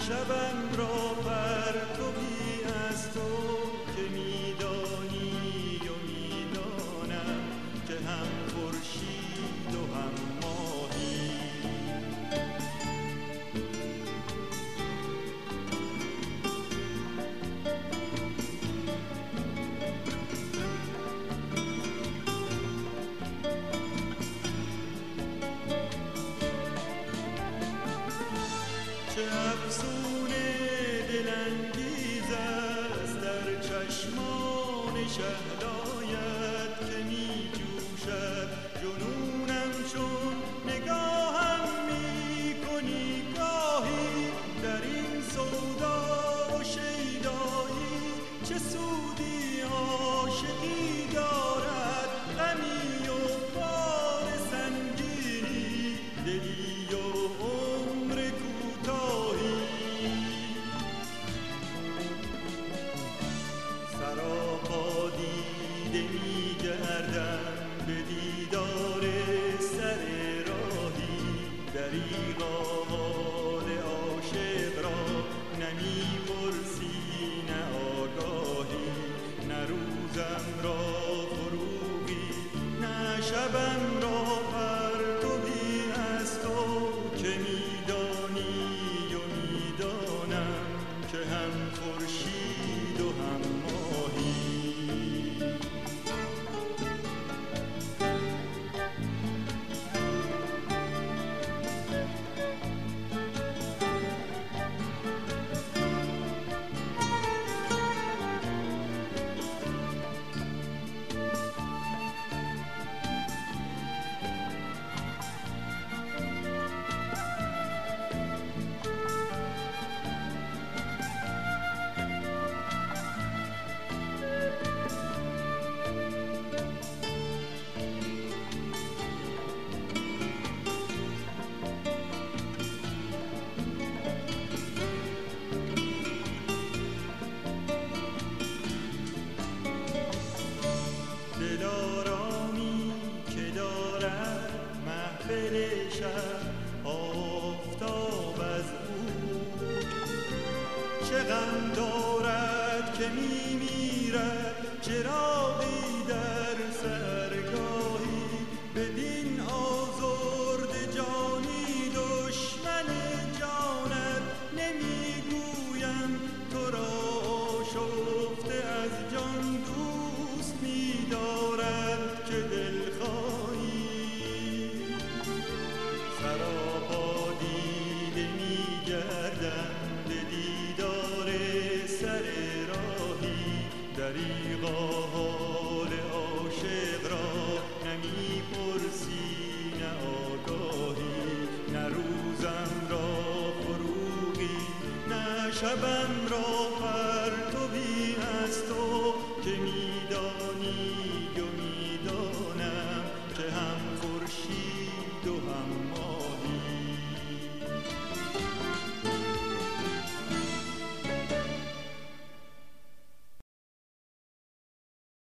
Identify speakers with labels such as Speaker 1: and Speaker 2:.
Speaker 1: شبم را پرتوی از تو که میدانی و میدانم که هم خورشید و هم ماهی. چه افسون دلانگیز است در چشمان شهلایت که می جوشد جنونم چون نگاهم می کنی گاهی در این سودا و شیدایی. چه سودی عاشقی دارد غمی و بار سنگینی دلی و عمر سراپا دیده می گردم به دیدار سر راهی. دریغا حال عاشق را نمی پرسی نه آگاهی. نه روزم را فروغی نه شبم را پرتوی از تو که میدانی و میدانم که هم خورشید و هم ماهی. دلارامی که دارد محفل شب آفتاب از او. چه غم دارد که میمیرد چراغی در سرگاهی. بدین آزرد جانی دشمن جانت نمیگویم تو را آشفته از جان دوست می‌دارد که دلخواهی. سراپا دیده می‌گردم به دیدار سر راهی. دریغا حال عاشق را نمی‌پرسی نه آگاهی. نه روزم را فروغی نه شبم را پرتوی از تو که میدانی و میدانم که هم خورشید و هم ماه.